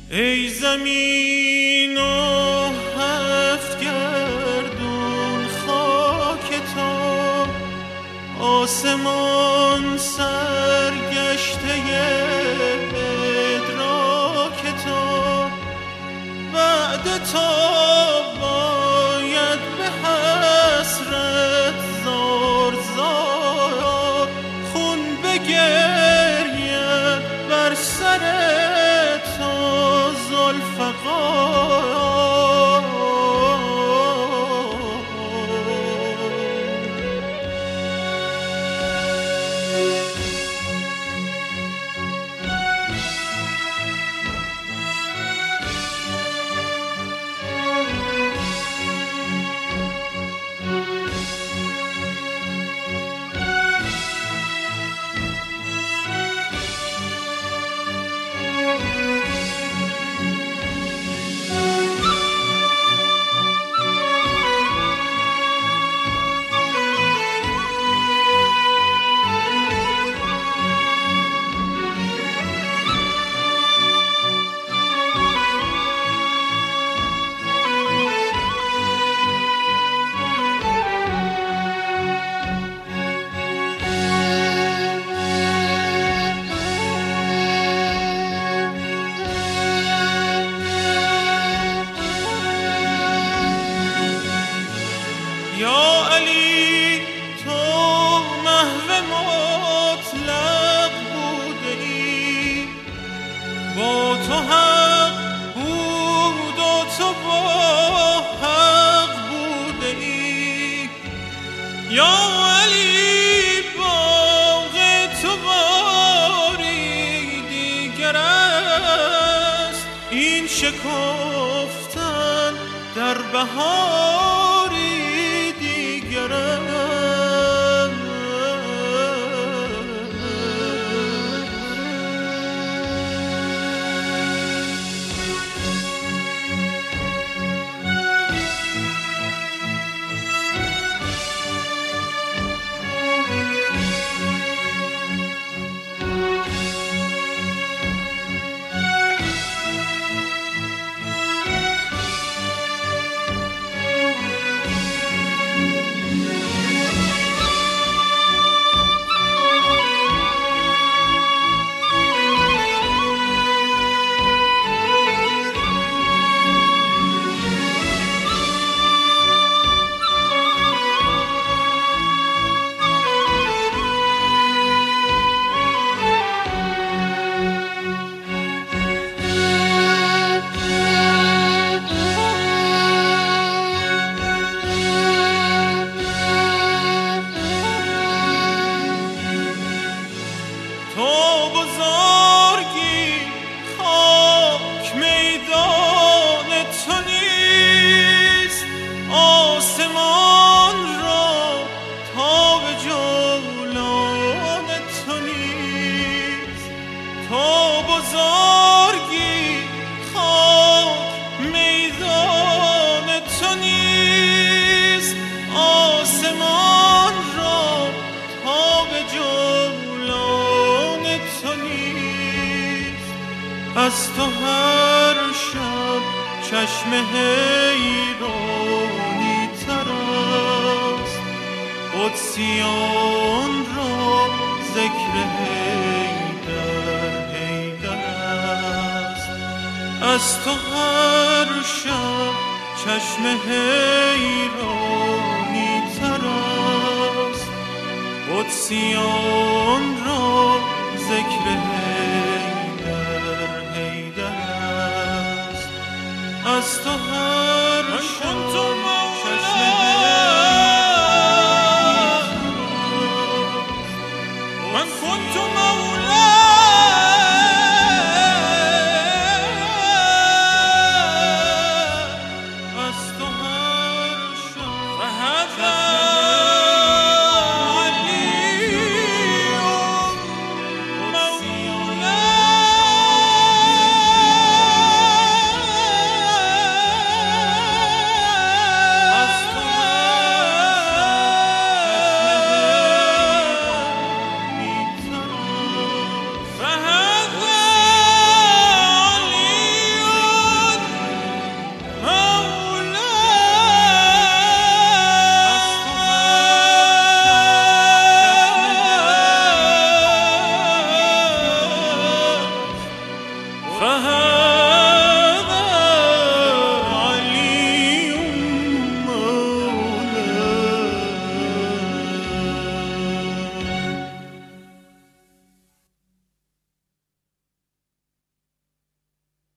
ای زمین و هفت گردون خاک تو، آسمان سرگشته ادراک تو، بعد تو باید به حسرت زار زار خون بگرید بر سر تو ذوالفقار. یا علی تو محو مطلق بوده ای، با تو حق بود و تو با حق بوده ای. یا علی باغ تو باری دیگر است، این شکفتن در بهاری دیگر است. بزرگی خاک میدان تو نیست، آسمان را تاب جولان تو نیست. از تو هر شب چشم حیرانی تر است، قدسیان را ذکر از تو هر شب چشم حیرانی تر است، قدسیان را ذکر حیدر است. از تو هر شب